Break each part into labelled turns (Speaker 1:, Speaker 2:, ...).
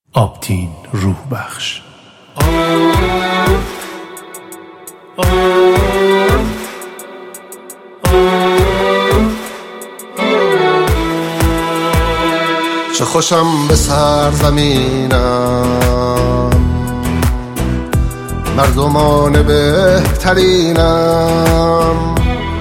Speaker 1: آبتین روح بخش.
Speaker 2: چه خوشم به سرزمینم، مردمان بهترینم،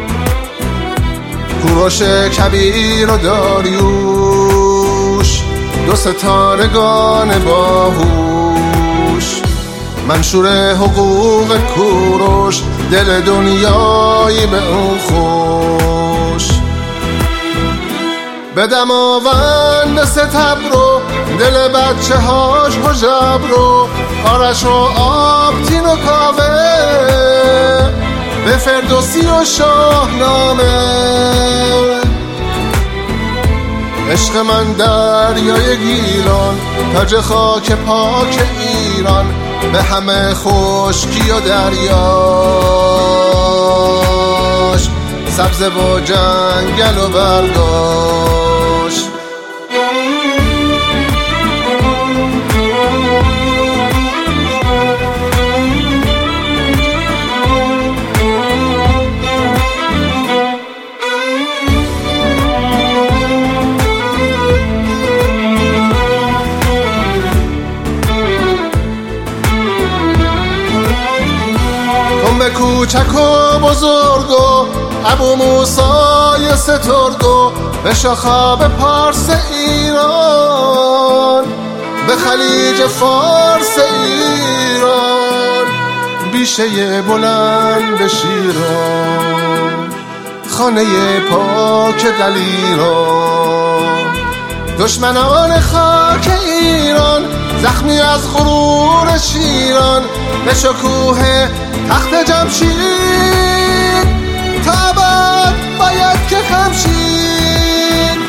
Speaker 2: کوروش کبیر و داریوش، دو ستارگان باهوش، منشور حقوق کوروش، دل دنیایی به اون خوش. به دماوند ستبرو، دل بچه هاش حجب رو، آرش و آبتین و کاوه، به فردوسی و شاهنامه. عشق من دریای گیلان، تاج خاک پاک ایران، به همه خشکی و دریاش، سبزه و جنگل و برگاش. به کوچک و بزرگ و ابو موسای سترگ و به شاخاب پارس ایران، به خلیج فارس ایران، بیشه بلند شیران، خانه پاک دلیران. دشمنان خاک ایران، زخمی از غرور شیران، به شکوه تخت جمشید، تا ابد باید که خمشید.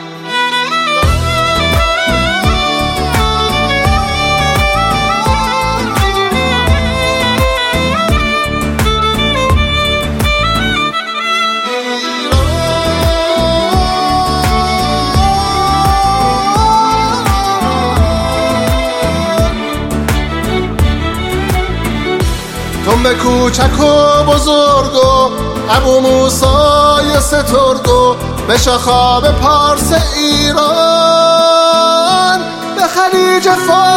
Speaker 2: به کوچک و بزرگ و ابو موسای سترگ و به شاخاب پارس ایران، به خلیج فارس